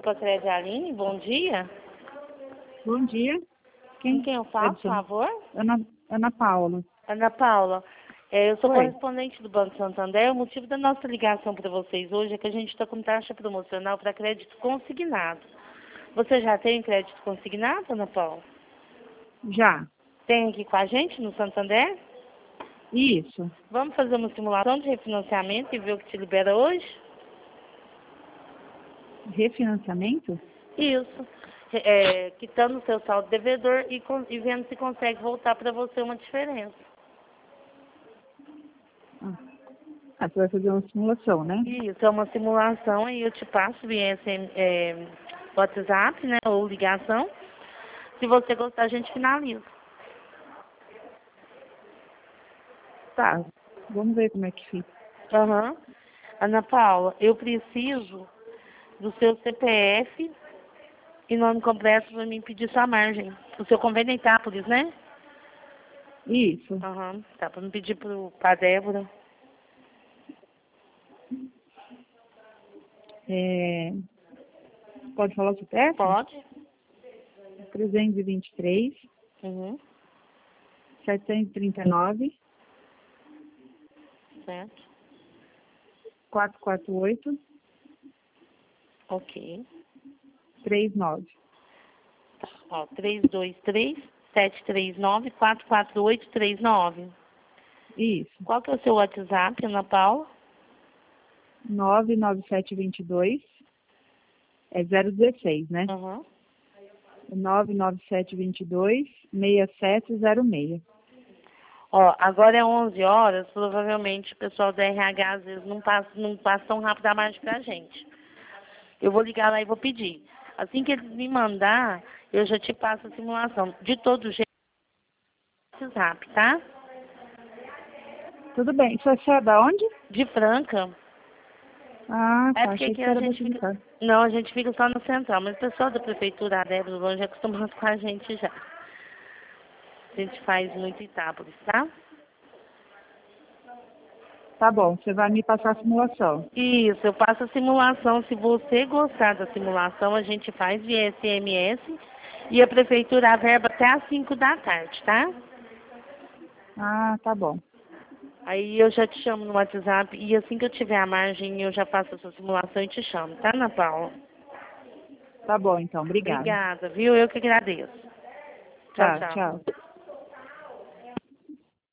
Grupo Crédito Aline, bom dia. Bom dia. Com quem eu falo, por favor? Ana Paula. Ana Paula, eu sou Oi. correspondente do Banco Santander. O motivo da nossa ligação para vocês hoje é que a gente está com taxa promocional para crédito consignado. Você já tem crédito consignado, Ana Paula? Já. Tem aqui com a gente no Santander? Isso. Vamos fazer uma simulação de refinanciamento e ver o que te libera hoje? Refinanciamento? Isso. Quitando o seu saldo devedor e vendo se consegue voltar para você uma diferença. Você vai fazer uma simulação, né? Isso, é uma simulação e eu te passo via WhatsApp, né, ou ligação. Se você gostar, a gente finaliza. Tá. Vamos ver como é que fica. Aham. Ana Paula, eu preciso do seu CPF e nome completo para mim pedir sua margem. O seu convênio é Itápolis, né? Isso. Aham. Tá, para me pedir para Débora. Pode falar o CPF? Pode? 323, Uhum. 739, Certo. 448, Ok. 39. Tá. Ó, 323-739-44839. Isso. Qual que é o seu WhatsApp, Ana Paula? 99722, é 016, né? Aham. 99722, 6706. Ó, agora é 11 horas, provavelmente o pessoal da RH às vezes não passa tão rápido a margem pra gente. Eu vou ligar lá e vou pedir. Assim que eles me mandar, eu já te passo a simulação. De todo jeito, WhatsApp, tá? Tudo bem. Você é da onde? De Franca. Ah, É tá. porque Achei aqui que a era da gente fica... Trincar. Não, a gente fica só no central, mas o pessoal da prefeitura, a Débora Longe, é acostumado com a gente já. A gente faz muito Itápolis, tá? Tá bom, você vai me passar a simulação. Isso, eu passo a simulação. Se você gostar da simulação, a gente faz via SMS e a prefeitura a verba até às 5 da tarde, tá? Ah, tá bom. Aí eu já te chamo no WhatsApp e assim que eu tiver a margem eu já faço a sua simulação e te chamo, tá, Ana Paula? Tá bom, então. Obrigada. Obrigada, viu? Eu que agradeço. Tchau, Tá, tchau. tchau.